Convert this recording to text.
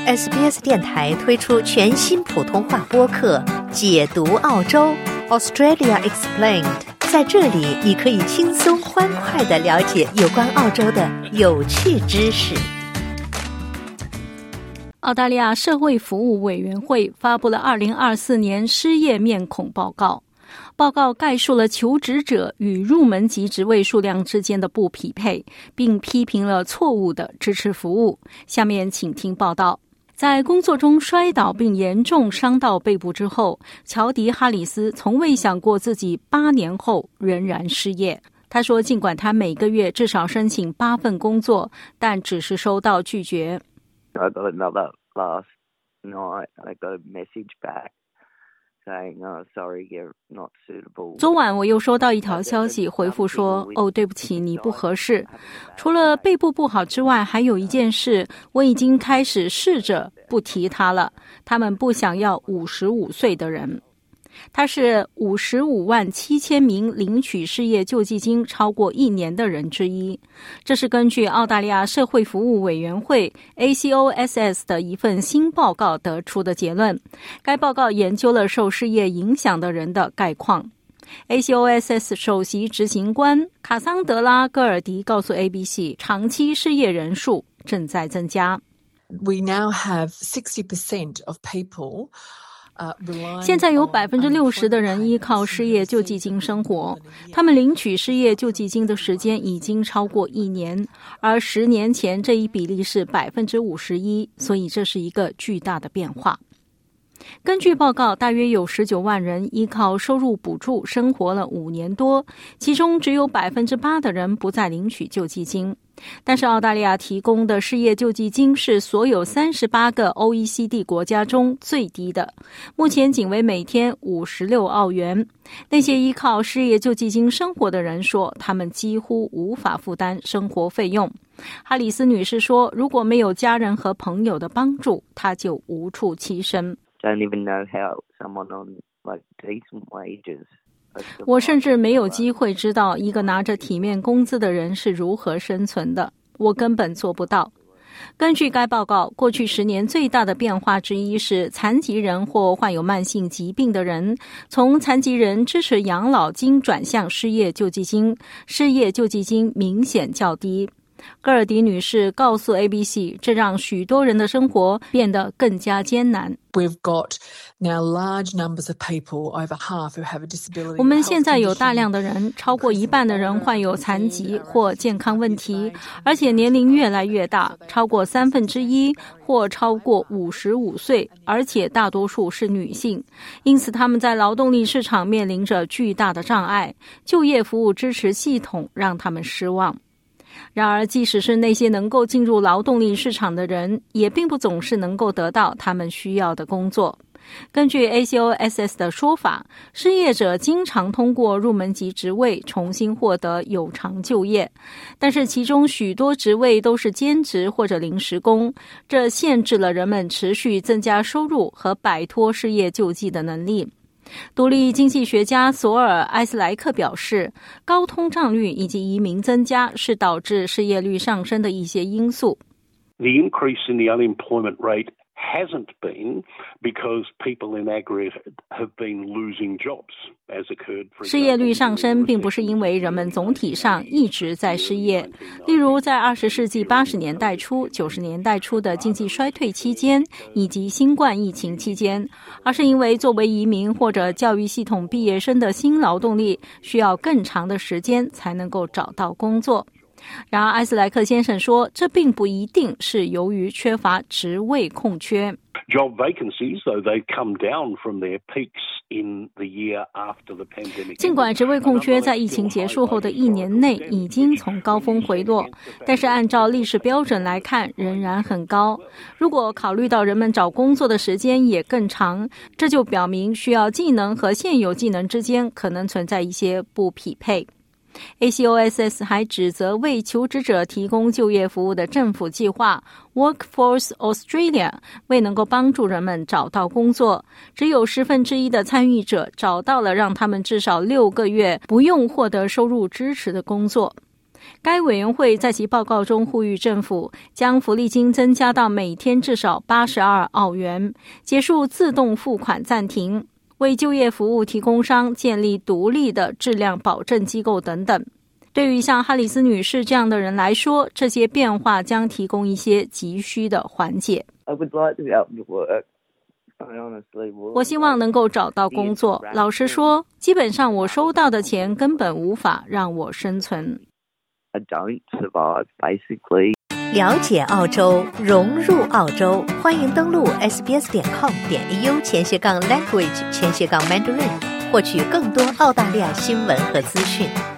SBS 电台推出全新普通话播客解读澳洲 Australia Explained， 在这里你可以轻松欢快地了解有关澳洲的有趣知识。 澳大利亚社会服务委员会发布了2024年失业面孔报告。报告概述了求职者与入门级职位数量之间的不匹配，并批评了错误的支持服务。下面请听报道。在工作中摔倒并严重伤到背部之后，乔迪·哈里斯从未想过自己8年后仍然失业。他说，尽管他每个月至少申请8份工作，但只是收到拒绝。 I got another last night and I got a message back.Saying, oh, sorry, you're not suitable. 昨晚我又收到一条消息回复说，对不起，你不合适。除了背部不好之外，还有一件事，我已经开始试着不提它了。他们不想要55岁的人。他是55万7千名领取失业救济金超过1年的人之一。这是根据澳大利亚社会服务委员会 ACOSS 的一份新报告得出的结论。该报告研究了受失业影响的人的概况。ACOSS 首席执行官卡桑德拉·戈尔迪告诉 ABC， 长期失业人数正在增加。 We now have 60% of people 现在有 60% 的人依靠失业救济金生活，他们领取失业救济金的时间已经超过1年，而10年前这一比例是 51%， 所以这是一个巨大的变化。根据报告，大约有19万人依靠收入补助生活了5年多，其中只有 8% 的人不再领取救济金。但是澳大利亚提供的失业救济金是所有38个 OECD 国家中最低的，目前仅为每天56澳元。那些依靠失业救济金生活的人说，他们几乎无法负担生活费用。哈里斯女士说，如果没有家人和朋友的帮助，她就无处栖身。 Don't even know how someone on like decent wages. 我甚至没有机会知道一个拿着体面工资的人是如何生存的，我根本做不到。根据该报告，过去10年最大的变化之一是残疾人或患有慢性疾病的人从残疾人支持养老金转向失业救济金，失业救济金明显较低。戈尔迪女士告诉 ABC， 这让许多人的生活变得更加艰难。 We've got now large numbers of people, over half, who have a disability. 我们现在有大量的人，超过1半的人患有残疾或健康问题，而且年龄越来越大，超过1/3或超过55岁，而且大多数是女性。因此他们在劳动力市场面临着巨大的障碍，就业服务支持系统让他们失望。然而，即使是那些能够进入劳动力市场的人，也并不总是能够得到他们需要的工作。根据 ACOSS 的说法，失业者经常通过入门级职位重新获得有偿就业，但是其中许多职位都是兼职或者临时工，这限制了人们持续增加收入和摆脱失业救济的能力。独立经济学家索尔·埃斯莱克表示，高通胀率以及移民增加是导致失业率上升的一些因素。 The increase in the unemployment rate hasn't been because people in aggregate have been losing jobs, as occurred for 失业率上升并不是因为人们总体上一直在失业，例如在20世纪80年代初、90年代初的经济衰退期间以及新冠疫情期间，而是因为作为移民或者教育系统毕业生的新劳动力需要更长的时间才能够找到工作。然而，埃斯莱克先生说，这并不一定是由于缺乏职位空缺。 Job vacancies, though they come down from their peaks in the year after the pandemic. 尽管职位空缺在疫情结束后的1年内已经从高峰回落，但是按照历史标准来看，仍然很高。如果考虑到人们找工作的时间也更长，这就表明需要技能和现有技能之间可能存在一些不匹配。ACOSS 还指责为求职者提供就业服务的政府计划 Workforce Australia 未能够帮助人们找到工作，只有1/10的参与者找到了让他们至少6个月不用获得收入支持的工作。 该委员会在其报告中呼吁政府将福利金增加到每天至少82澳元，结束自动付款暂停，为就业服务提供商建立独立的质量保证机构等等。对于像哈里斯女士这样的人来说，这些变化将提供一些急需的缓解。我希望能够找到工作。老实说，基本上我收到的钱根本无法让我生存。 了解澳洲，融入澳洲，欢迎登录 sbs.com.au/language/mandarin 获取更多澳大利亚新闻和资讯。